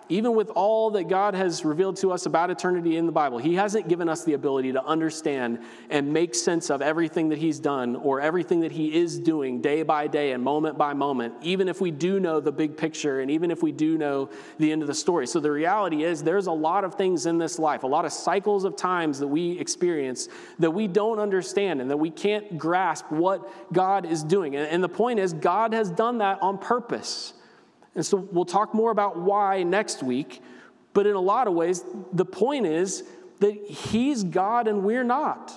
Even with all that God has revealed to us about eternity in the Bible, he hasn't given us the ability to understand and make sense of everything that he's done or everything that he is doing day by day and moment by moment, even if we do know the big picture and even if we do know the end of the story. So the reality is there's a lot of things in this life, a lot of cycles of times that we experience that we don't understand and that we can't grasp what God is doing. And the point is, God has done that on purpose. And so we'll talk more about why next week, but in a lot of ways, the point is that he's God and we're not.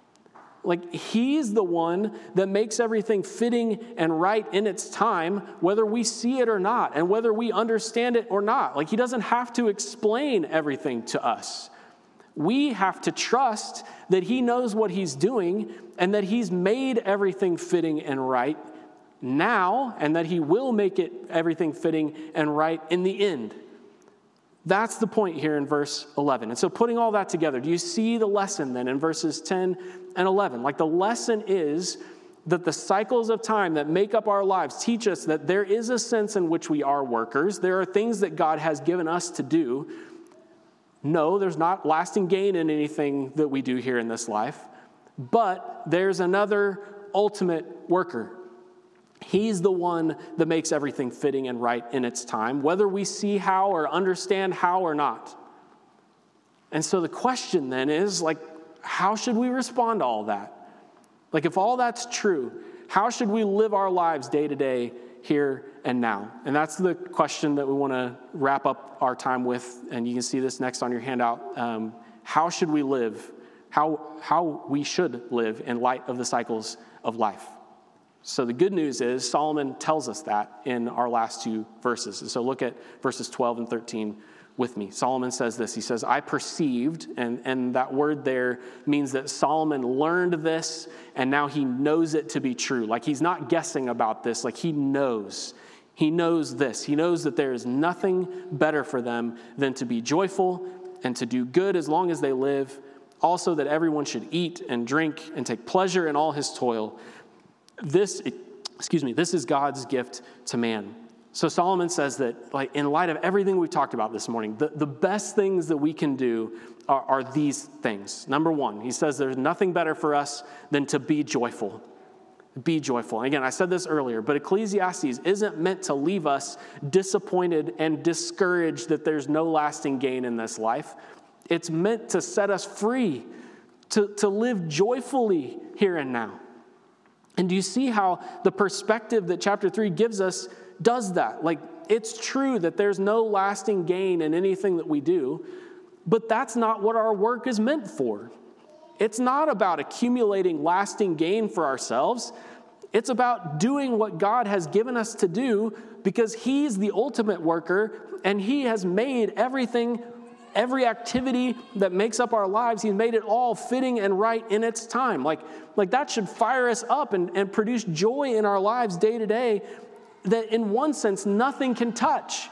Like, he's the one that makes everything fitting and right in its time, whether we see it or not, and whether we understand it or not. Like, he doesn't have to explain everything to us. We have to trust that he knows what he's doing and that he's made everything fitting and right now, and that he will make it everything fitting and right in the end. That's the point here in verse eleven. And so putting all that together, do you see the lesson then in verses ten and eleven? Like, the lesson is that the cycles of time that make up our lives teach us that there is a sense in which we are workers. There are things that God has given us to do. No, there's not lasting gain in anything that we do here in this life, but there's another ultimate worker. He's the one that makes everything fitting and right in its time, whether we see how or understand how or not. And so the question then is, like, how should we respond to all that? Like, if all that's true, how should we live our lives day to day, here and now? And that's the question that we want to wrap up our time with. And you can see this next on your handout. Um, how should we live? How, how we should live in light of the cycles of life. So the good news is Solomon tells us that in our last two verses. And so look at verses twelve and thirteen with me. Solomon says this. He says, I perceived, and, and that word there means that Solomon learned this, and now he knows it to be true. Like, he's not guessing about this. Like, he knows. He knows this. He knows that there is nothing better for them than to be joyful and to do good as long as they live. Also, that everyone should eat and drink and take pleasure in all his toil. This, excuse me, this is God's gift to man. So Solomon says that, like, in light of everything we've talked about this morning, the, the best things that we can do are, are these things. Number one, he says there's nothing better for us than to be joyful. Be joyful. And again, I said this earlier, but Ecclesiastes isn't meant to leave us disappointed and discouraged that there's no lasting gain in this life. It's meant to set us free, to, to live joyfully here and now. And do you see how the perspective that chapter three gives us does that? Like, it's true that there's no lasting gain in anything that we do, but that's not what our work is meant for. It's not about accumulating lasting gain for ourselves. It's about doing what God has given us to do because he's the ultimate worker and he has made everything, every activity that makes up our lives, he's made it all fitting and right in its time. Like, like that should fire us up and, and produce joy in our lives day to day that in one sense nothing can touch.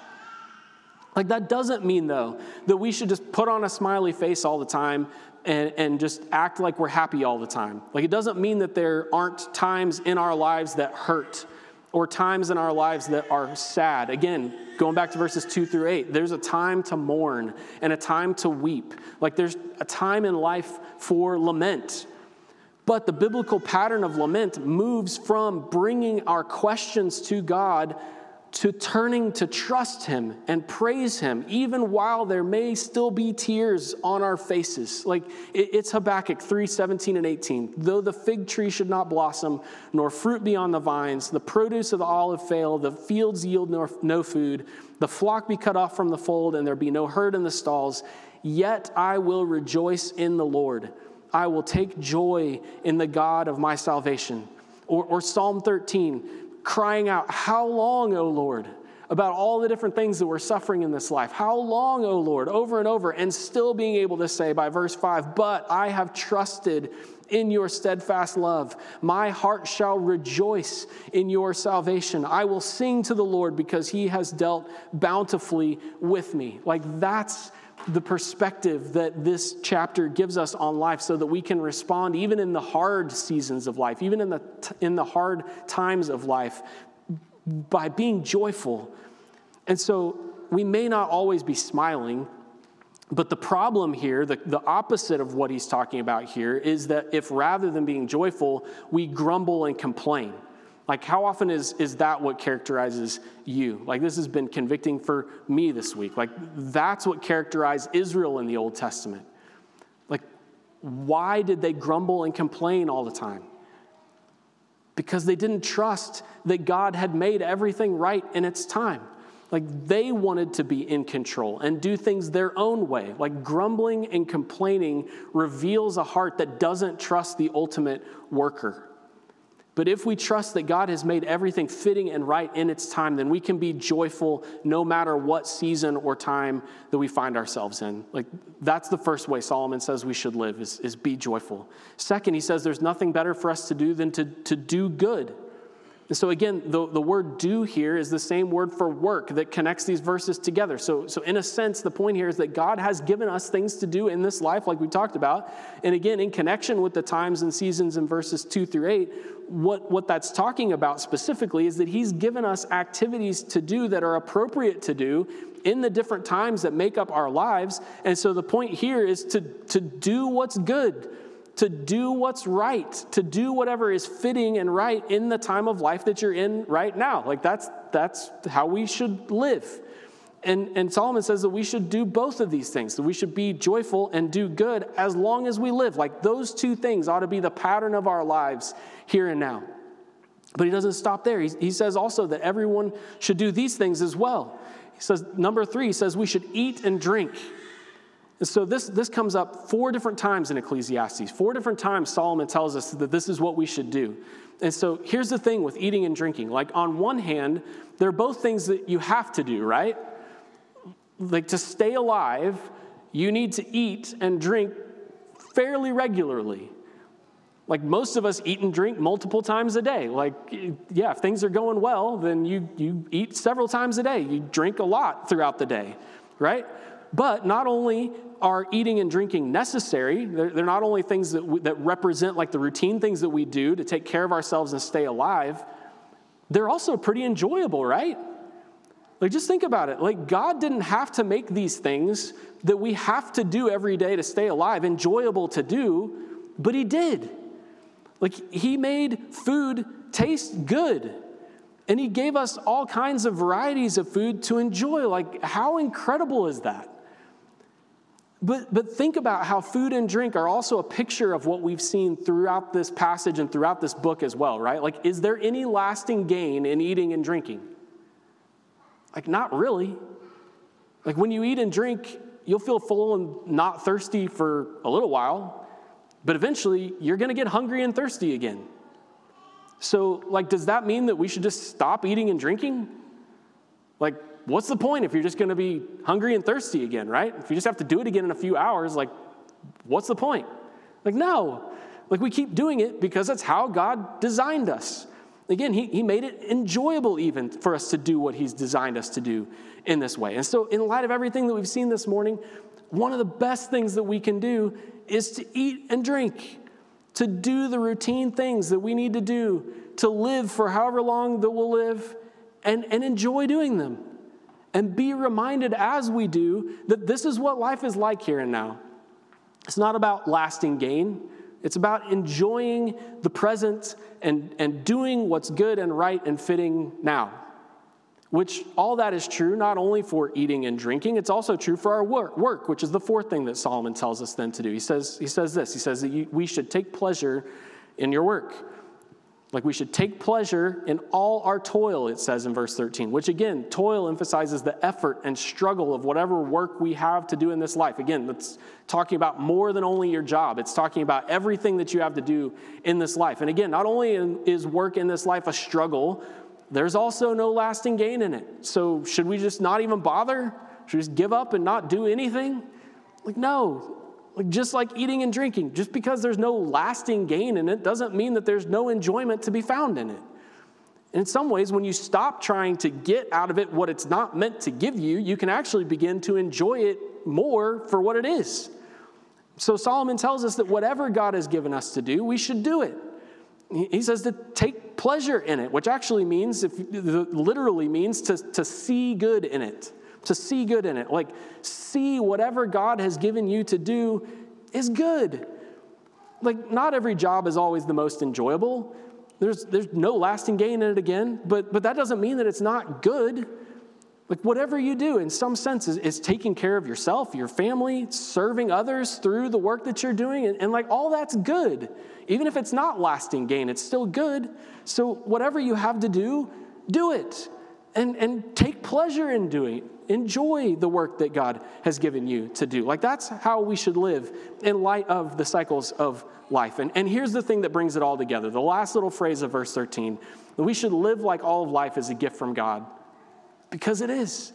Like, that doesn't mean, though, that we should just put on a smiley face all the time and, and just act like we're happy all the time. Like, it doesn't mean that there aren't times in our lives that hurt or times in our lives that are sad. Again, going back to verses two through eight, there's a time to mourn and a time to weep. Like, there's a time in life for lament. But the biblical pattern of lament moves from bringing our questions to God to turning to trust him and praise him, even while there may still be tears on our faces. Like, it's Habakkuk three, seventeen and eighteen. Though the fig tree should not blossom, nor fruit be on the vines, the produce of the olive fail, the fields yield no, no food, the flock be cut off from the fold, and there be no herd in the stalls, yet I will rejoice in the Lord. I will take joy in the God of my salvation. Or, or Psalm thirteen, crying out, how long, O Lord, about all the different things that we're suffering in this life. How long, O Lord, over and over, and still being able to say by verse five, but I have trusted in your steadfast love. My heart shall rejoice in your salvation. I will sing to the Lord because he has dealt bountifully with me. Like, that's the perspective that this chapter gives us on life so that we can respond even in the hard seasons of life, even in the in the hard times of life, by being joyful. And so we may not always be smiling, but the problem here, the, the opposite of what he's talking about here, is that if rather than being joyful, we grumble and complain. Like, how often is, is that what characterizes you? Like, this has been convicting for me this week. Like, that's what characterized Israel in the Old Testament. Like, why did they grumble and complain all the time? Because they didn't trust that God had made everything right in its time. Like, they wanted to be in control and do things their own way. Like, grumbling and complaining reveals a heart that doesn't trust the ultimate worker. But if we trust that God has made everything fitting and right in its time, then we can be joyful no matter what season or time that we find ourselves in. Like, that's the first way Solomon says we should live, is, is be joyful. Second, he says there's nothing better for us to do than to, to do good. And so again, the, the word do here is the same word for work that connects these verses together. So, so in a sense, the point here is that God has given us things to do in this life, like we talked about. And again, in connection with the times and seasons in verses two through eight, what, what that's talking about specifically is that he's given us activities to do that are appropriate to do in the different times that make up our lives. And so the point here is to, to do what's good, to do what's right, to do whatever is fitting and right in the time of life that you're in right now. Like, that's that's how we should live. And, and Solomon says that we should do both of these things, that we should be joyful and do good as long as we live. Like, those two things ought to be the pattern of our lives here and now. But he doesn't stop there. He, he says also that everyone should do these things as well. He says, number three, he says we should eat and drink. And so this, this comes up four different times in Ecclesiastes. Four different times Solomon tells us that this is what we should do. And so here's the thing with eating and drinking. Like, on one hand, they're both things that you have to do, right? Like, to stay alive, you need to eat and drink fairly regularly. Like, most of us eat and drink multiple times a day. Like, yeah, if things are going well, then you, you eat several times a day. You drink a lot throughout the day, right? But not only are eating and drinking necessary, they're, they're not only things that, we, that represent like the routine things that we do to take care of ourselves and stay alive, they're also pretty enjoyable, right? Like, just think about it. Like, God didn't have to make these things that we have to do every day to stay alive enjoyable to do, but he did. Like, he made food taste good. And he gave us all kinds of varieties of food to enjoy. Like, how incredible is that? But, but think about how food and drink are also a picture of what we've seen throughout this passage and throughout this book as well, right? Like, is there any lasting gain in eating and drinking? Like, not really. Like, when you eat and drink, you'll feel full and not thirsty for a little while, but eventually you're going to get hungry and thirsty again. So, like, does that mean that we should just stop eating and drinking? Like, what's the point if you're just going to be hungry and thirsty again, right? If you just have to do it again in a few hours, like, what's the point? Like, no. Like, we keep doing it because that's how God designed us. Again, he, he made it enjoyable even for us to do what he's designed us to do in this way. And so in light of everything that we've seen this morning, one of the best things that we can do is to eat and drink, to do the routine things that we need to do, to live for however long that we'll live, and, and enjoy doing them. And be reminded as we do that this is what life is like here and now. It's not about lasting gain. It's about enjoying the present and, and doing what's good and right and fitting now. Which all that is true not only for eating and drinking, it's also true for our work, work which is the fourth thing that Solomon tells us then to do. He says, he says this, he says that you, we should take pleasure in your work. Like, we should take pleasure in all our toil, it says in verse thirteen, which again, toil emphasizes the effort and struggle of whatever work we have to do in this life. Again, that's talking about more than only your job. It's talking about everything that you have to do in this life. And again, not only is work in this life a struggle, there's also no lasting gain in it. So should we just not even bother? Should we just give up and not do anything? Like, no. Like, just like eating and drinking, just because there's no lasting gain in it doesn't mean that there's no enjoyment to be found in it. And in some ways, when you stop trying to get out of it what it's not meant to give you, you can actually begin to enjoy it more for what it is. So Solomon tells us that whatever God has given us to do, we should do it. He says to take pleasure in it, which actually means, if literally means to, to see good in it, to see good in it. Like, see whatever God has given you to do is good. Like, not every job is always the most enjoyable. There's there's no lasting gain in it again, but but that doesn't mean that it's not good. Like, whatever you do, in some sense, is, is taking care of yourself, your family, serving others through the work that you're doing, and, and like, all that's good. Even if it's not lasting gain, it's still good. So whatever you have to do, do it. And, and take pleasure in doing it. Enjoy the work that God has given you to do. Like, that's how we should live in light of the cycles of life. And, and here's the thing that brings it all together. The last little phrase of verse thirteen, that we should live like all of life is a gift from God. Because it is.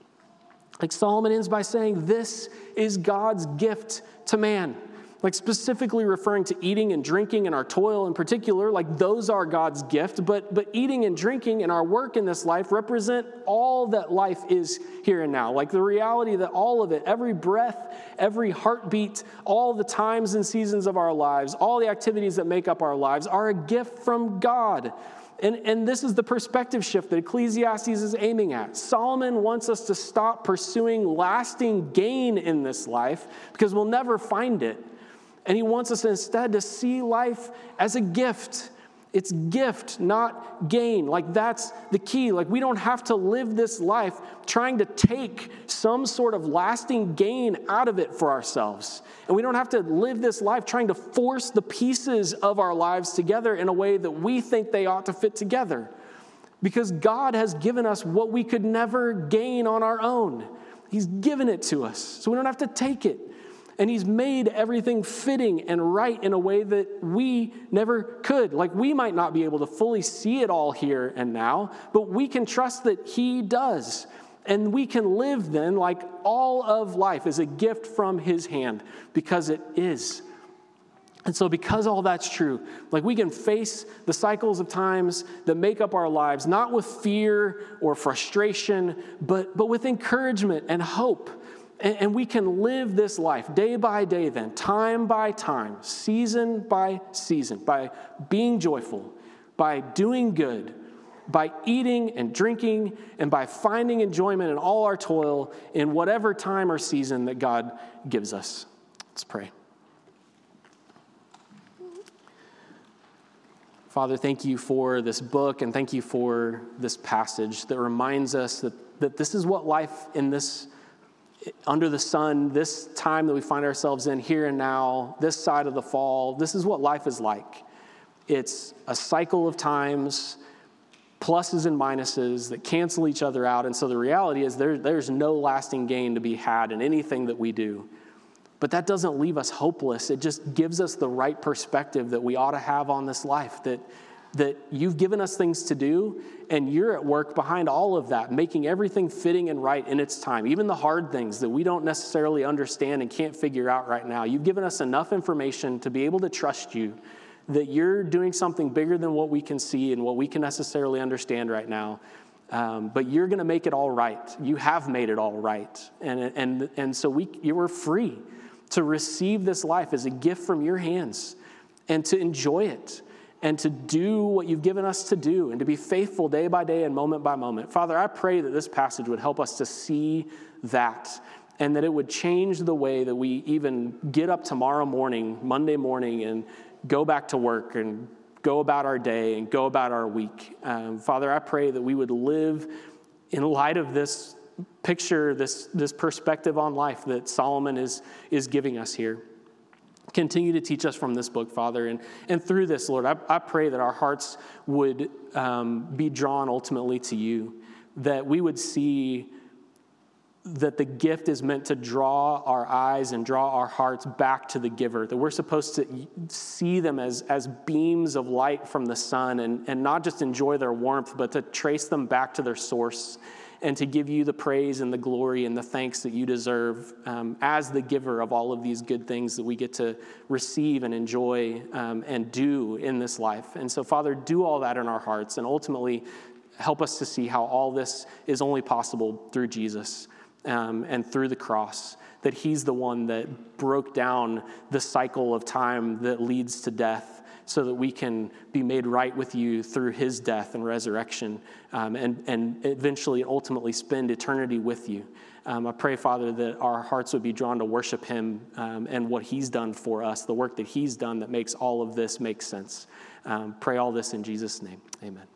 Like, Solomon ends by saying, this is God's gift to man. Like, specifically referring to eating and drinking and our toil in particular, like, those are God's gift. But, but eating and drinking and our work in this life represent all that life is here and now. Like, the reality that all of it, every breath, every heartbeat, all the times and seasons of our lives, all the activities that make up our lives are a gift from God. And, and this is the perspective shift that Ecclesiastes is aiming at. Solomon wants us to stop pursuing lasting gain in this life because we'll never find it. And he wants us instead to see life as a gift. It's gift, not gain. Like, that's the key. Like, we don't have to live this life trying to take some sort of lasting gain out of it for ourselves. And we don't have to live this life trying to force the pieces of our lives together in a way that we think they ought to fit together. Because God has given us what we could never gain on our own. He's given it to us, so we don't have to take it. And he's made everything fitting and right in a way that we never could. Like, we might not be able to fully see it all here and now, but we can trust that he does. And we can live then like all of life is a gift from his hand, because it is. And so because all that's true, like, we can face the cycles of times that make up our lives, not with fear or frustration, but, but with encouragement and hope. And we can live this life day by day then, time by time, season by season, by being joyful, by doing good, by eating and drinking, and by finding enjoyment in all our toil in whatever time or season that God gives us. Let's pray. Father, thank you for this book, and thank you for this passage that reminds us that, that this is what life in this under the sun, this time that we find ourselves in here and now, this side of the fall, this is what life is like. It's a cycle of times, pluses and minuses that cancel each other out. And so the reality is there, there's no lasting gain to be had in anything that we do. But that doesn't leave us hopeless. It just gives us the right perspective that we ought to have on this life, that that you've given us things to do, and you're at work behind all of that, making everything fitting and right in its time, even the hard things that we don't necessarily understand and can't figure out right now. You've given us enough information to be able to trust you, that you're doing something bigger than what we can see and what we can necessarily understand right now. Um, but you're going to make it all right. You have made it all right. And, and, and so we, you were free to receive this life as a gift from your hands and to enjoy it, and to do what you've given us to do, and to be faithful day by day and moment by moment. Father, I pray that this passage would help us to see that, and that it would change the way that we even get up tomorrow morning, Monday morning, and go back to work and go about our day and go about our week. Um, Father, I pray that we would live in light of this picture, this, this perspective on life that Solomon is, is giving us here. Continue to teach us from this book, Father. And, and through this, Lord, I, I pray that our hearts would um, be drawn ultimately to you, that we would see that the gift is meant to draw our eyes and draw our hearts back to the giver, that we're supposed to see them as, as beams of light from the sun, and, and not just enjoy their warmth, but to trace them back to their source, and to give you the praise and the glory and the thanks that you deserve um, as the giver of all of these good things that we get to receive and enjoy um, and do in this life. And so, Father, do all that in our hearts, and ultimately help us to see how all this is only possible through Jesus um, and through the cross, that he's the one that broke down the cycle of time that leads to death, so that we can be made right with you through his death and resurrection, um, and, and eventually, ultimately spend eternity with you. Um, I pray, Father, that our hearts would be drawn to worship him um, and what he's done for us, the work that he's done that makes all of this make sense. Um, pray all this in Jesus' name. Amen.